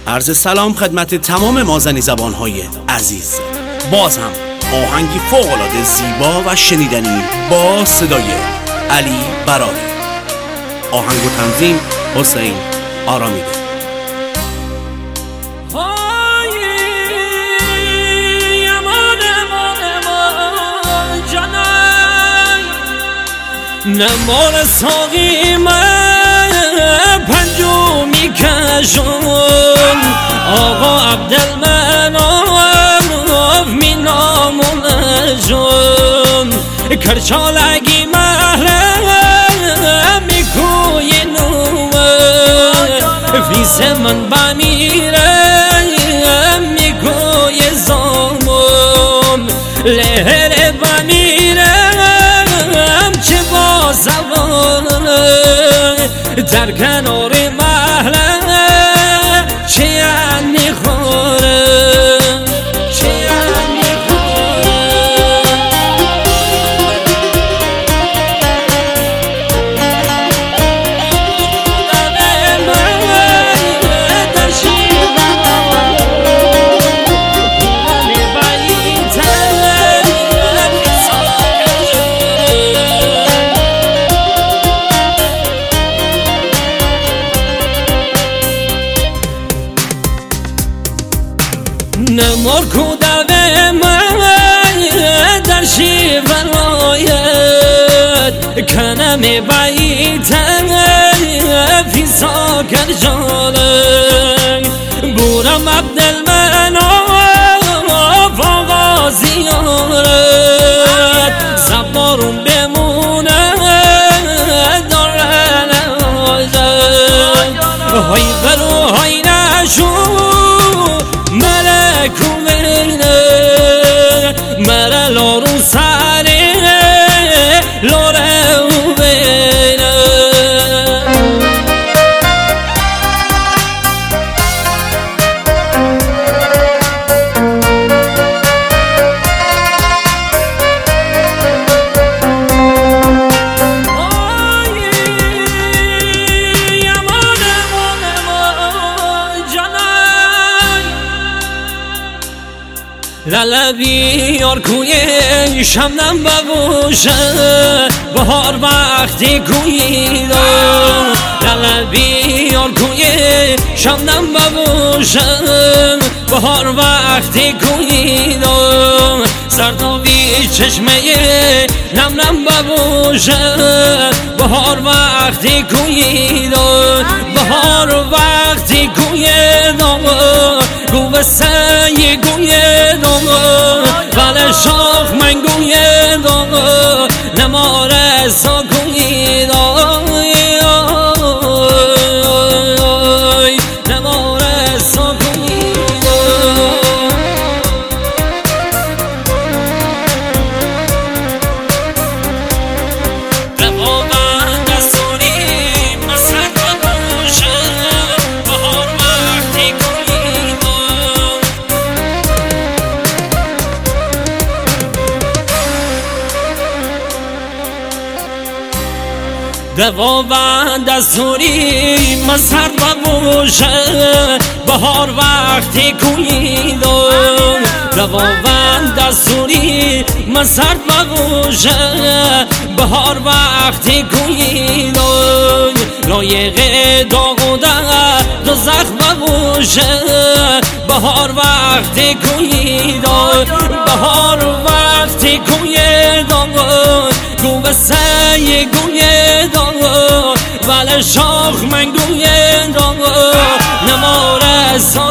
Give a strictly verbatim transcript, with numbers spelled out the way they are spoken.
عرض سلام خدمت تمام مازنی زبانهای عزیز. باز هم آهنگی فوق‌العاده زیبا و شنیدنی با صدای علی براری. آهنگ و تنظیم حسین آرامیده. نمار ساقی من پنجمی کشون آقا عبدالمناف می نامون جون کرچالگی محرم می کوی نوم فیس من بمیره می کوی زامون لهر بمیرم چه با زبان در کنار محله چه یعنی خوره چه یعنی نمار کودوه من در شیولایت کنم بیتن فی ساکر جاله بورم عبدالمناف آقا زیارت زبارون بمونه داره نوازد های برو های نشو مرا لارو ساره لاره و بینه لالبی اور کوی شمنم ببوشه بهار وقتی کوی دو لالبی اور کوی شمنم ببوشه بهار وقتی کوی دو سردابی چشمه نم نم ببوشه بهار وقتی کوی دو بهار وقتی کوی دو گو بسه گوی دو بله شاخ من گوی دو نمار سا گوی دو نمار سا گوی دو رقابت دستوری مسرد و بوشه بهار وقتی گوی دو دوابند دستوری مسرد و بوشه بهار وقتی کویدم دوابند دستوری مسرد و بوشه بهار وقتی کویدم لایق داغ و درد و زخم و بوشه بهار وقتی کویدم بهار وقتی کویدم گو بسه گوی دانگو بله شاخ من گوی دانگو نمار سا